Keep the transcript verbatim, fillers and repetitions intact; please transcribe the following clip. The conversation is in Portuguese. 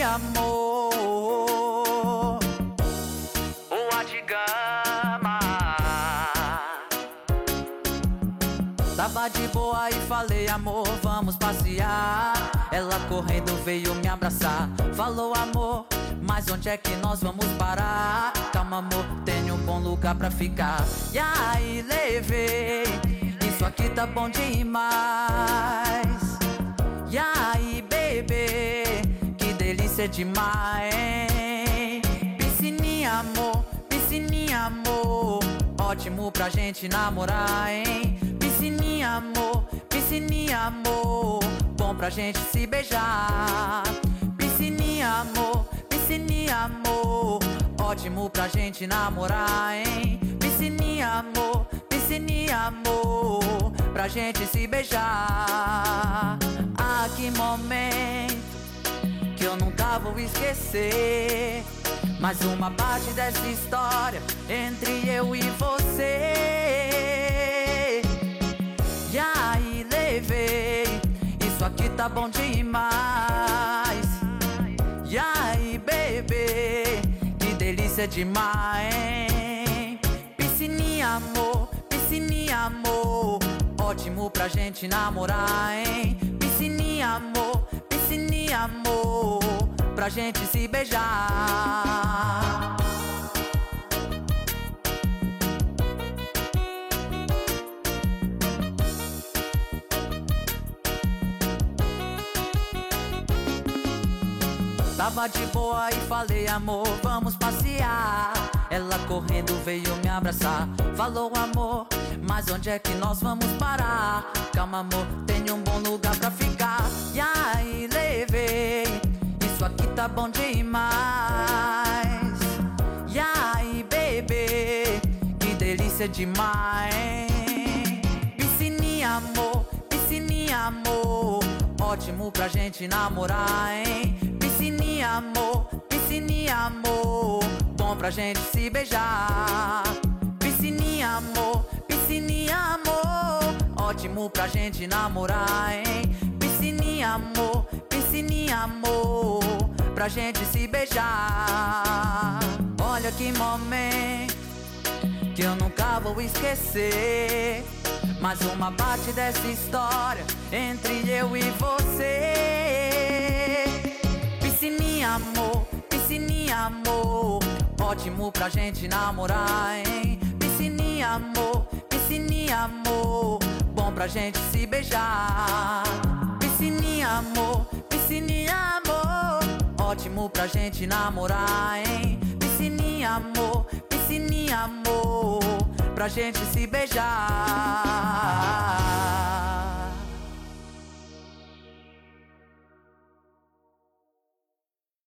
amor. O Adigama. Tava de boa e falei, amor, vamos passear. Ela correndo veio me abraçar. Falou, amor, mas onde é que nós vamos parar? Calma, amor, tenho um bom lugar pra ficar. E aí levei, isso aqui tá bom demais. E aí, bebê, que delícia demais, hein? Piscininha, amor, piscininha, amor, ótimo pra gente namorar, hein? Piscininha, amor, piscininha, amor, bom pra gente se beijar. Piscininha, amor, piscininha, amor, ótimo pra gente namorar, hein? Piscininha, amor, piscininha, amor, pra gente se beijar. Ah, que momento que eu nunca vou esquecer. Mais uma parte dessa história entre eu e você. E aí levei, isso aqui tá bom demais. E aí, bebê, que delícia demais, hein? Piscininha, amor, piscininha, amor, ótimo pra gente namorar, hein? Piscininha, amor, piscininha, amor, pra gente se beijar. Tava de boa e falei, amor, vamos passear. Ela correndo veio me abraçar. Falou, amor, mas onde é que nós vamos parar? Calma, amor, tenho um bom lugar pra ficar. E aí levei, isso aqui tá bom demais. E aí, bebê, que delícia demais, hein? Piscininha, amor, piscininha, amor, ótimo pra gente namorar, hein? Piscininha, amor, piscininha, amor, bom pra gente se beijar. Piscininha, amor, piscininha, amor, ótimo pra gente namorar, hein? Piscininha, amor, piscininha, amor, pra gente se beijar. Olha que momento que eu nunca vou esquecer. Mais uma parte dessa história entre eu e você. Piscininha, amor, piscininha, amor, ótimo pra gente namorar, hein? Piscininha, amor, piscininha, amor, bom pra gente se beijar. Piscininha, amor, piscininha, amor, ótimo pra gente namorar, hein? Piscininha, amor, piscininha, amor, pra gente se beijar.